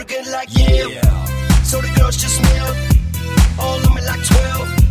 Oregon like yeah. So the girls just smell all of me like 12.